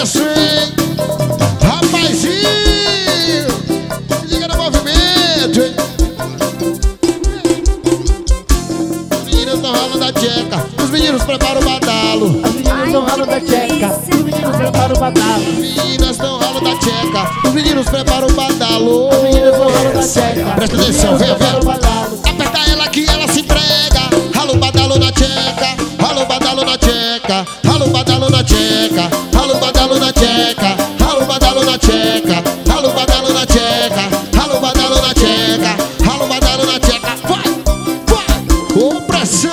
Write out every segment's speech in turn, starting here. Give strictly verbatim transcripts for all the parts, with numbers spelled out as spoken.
isso, hein? Rapazinho, liga no movimento, hein? Os meninos estão ralando a tcheca, os meninos preparam o badalo. As meninas estão ralando a tcheca, os meninos preparam o badalo. As meninas estão ralando a tcheca, os meninos preparam o badalo. As meninas estão ralando a tcheca, presta atenção, vem, vem. Aperta ela que ela se entrega. Rala o badalo na tcheca, rala o badalo na tcheca, rala o badalo na tcheca, rala o badalo na tcheca, rala o badalo na tcheca, rala o badalo na tcheca, rala o badalo na tcheca, rala o badalo na tcheca. Vai, vai, com pressão.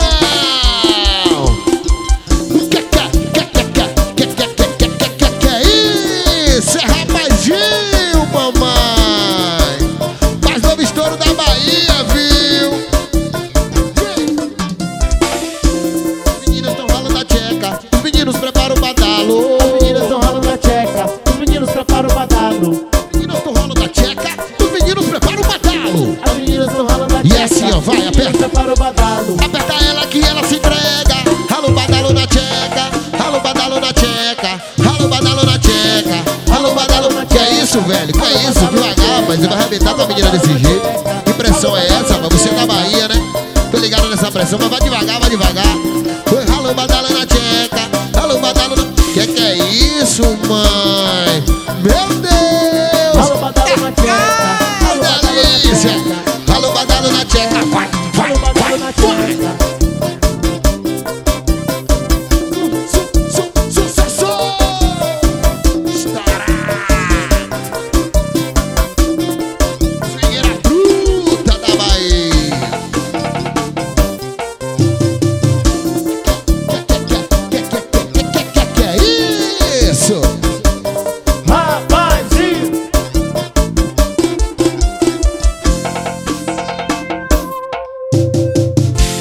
Que que que que que que que que que que que é isso, é rapazinho, mamãe. Mais novo estouro da Bahia, viu? Os meninos estão ralando a tcheca, os meninos preparam o badalo. As meninas estão ralando a tcheca, os meninos preparam o badalo. Os meninos estão ralando a tcheca, os meninos preparam o badalo. As meninas estão ralando a E tcheca, assim, ó, vai, os meninos aperta. preparam o badalo. Aperta ela que ela se entrega. Rala o badalo na tcheca, rala o badalo na tcheca, rala o badalo na tcheca, rala o badalo na tcheca. Que é isso, velho? Que é isso? Devagar, rapaz, você vai arrebentar tua menina desse jeito. Que pressão é essa, rapaz? Você é da Bahia, né? Tô ligado nessa pressão, mas vai devagar, vai devagar. Foi, rala o badalo na tcheca, rala o badalo na... Que que é isso, mãe? Meu Deus! Rala o badalo na tcheca, rala o badalo na delícia! tcheca, Rala o badalo na tcheca, vai, vai, rala o badalo na vai, vai! tcheca. Sucesso! Estoura! Swingueira bruta da Bahia! Que que que que que que é isso? Rapazinho,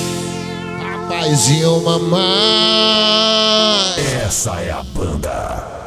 Rapazinho, mamãe! Essa é a banda.